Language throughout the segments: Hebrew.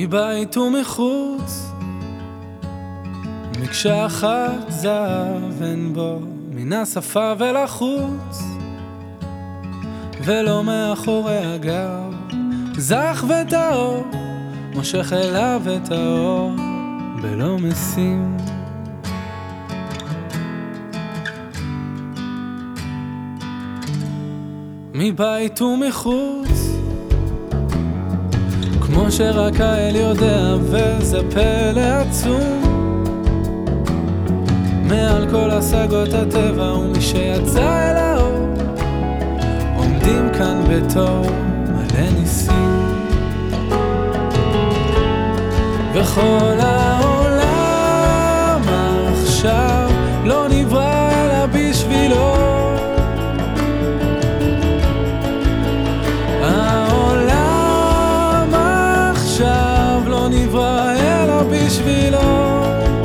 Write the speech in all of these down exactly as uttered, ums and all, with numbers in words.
מבית ומחוץ, מקשה אחת זהב אין בו, מן השפה ולחוץ, ולא מאחורי הגב, זך וטהור, מושך אליו את האור, בלא משים. מבית ומחוץ, כמו שרק האל יודע, וזה פלא עצום, מעל כל השגות הטבע ומי שיצא אל האור, עומדים כאן בתור מלא ניסים, וכל העולם עכשיו לא נברא אלא בשבילו. העולם עכשיו לא נברא אלא בשבילו.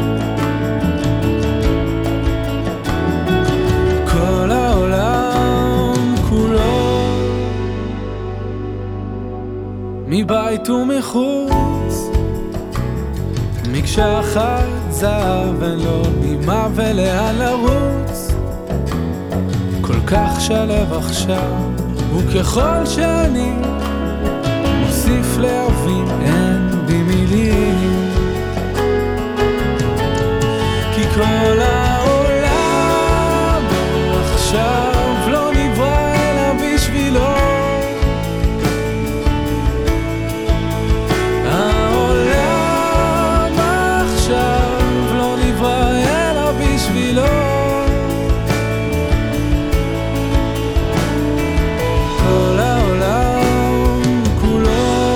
כל העולם כולו, מבית ומחוץ, מקשה אחת זהב אין לו ממה ולאן לרוץ, כל כך שלב עכשיו, וככל שאני מוסיף להבין אין בי מילים, כי כל העולם עכשיו לא נברא אלא בשבילו. העולם עכשיו לא נברא אלא בשבילו. כל העולם כולו,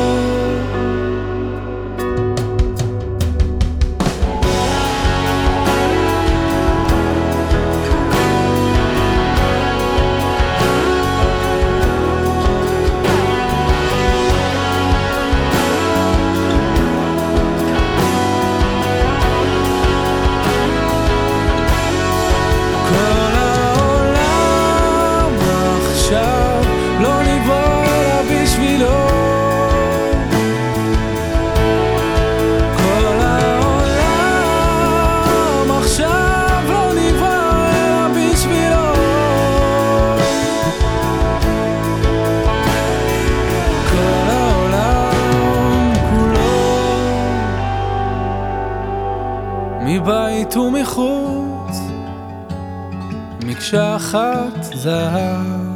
כל העולם עכשיו לא נברא אלא בשבילו. כל העולם עכשיו לא נברא אלא בשבילו. כל העולם כולו, מבית ומחוץ, מקשה אחת זהב